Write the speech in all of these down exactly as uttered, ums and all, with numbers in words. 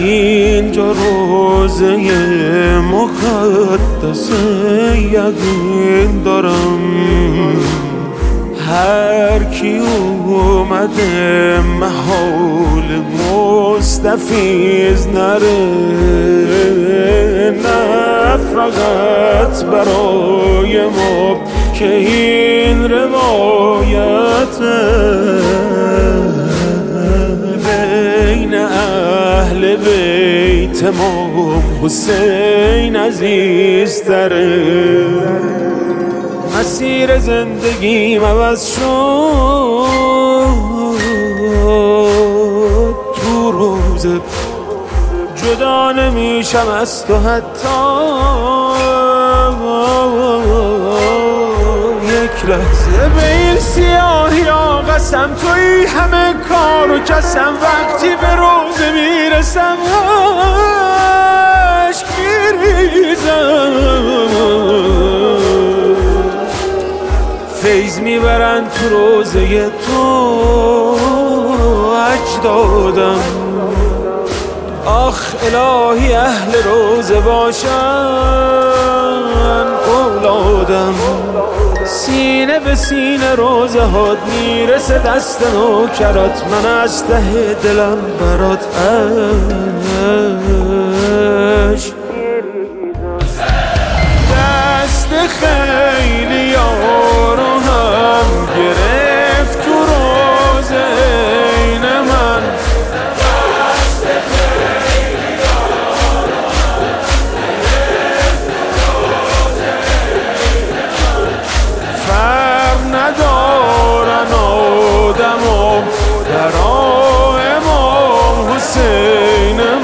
اینجا روزه مقدس یقین دارم هر کی اومده محال مستفیض نره، نه فقط برای ما که این روایته، بین اهل بیت امام حسین عزیزتره. مسیر زندگیم عوض شد تو روزه، جدا نمیشم از تو حتی یک لحظه. به این سیاهی ها قسم توی همه کار و کسم، وقتی به روزه میرسم عشق میریزم، فیض میبرن تو روزه تو اجدادم. آخ الهی اهل روزه باشن اولادم، سینه به سینه روزه هات میرسه دست نوکرات، من از ته دلم برات عشق. دست خیلی یارو هم گرفت تو روزه این من، دست خیلی یارو هم گرفت تو روزه این من. فرق ندارن آدم و در امام حسین من،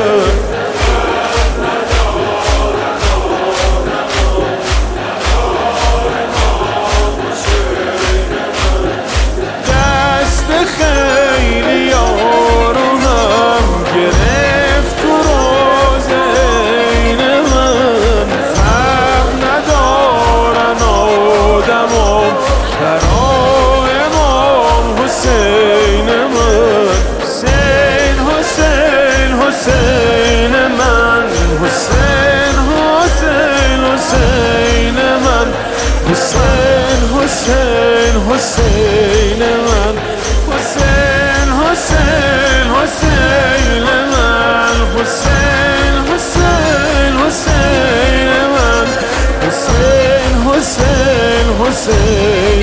خیلی یارو هم گرفت تو روزه این من. فرق ندارن آدم و برای امام حسین من. حسین حسین حسین من، حسین حسین حسین من، حسین حسین حسین من، حسین حسین حسین من، حسین حسین حسین من، حسین حسین حسین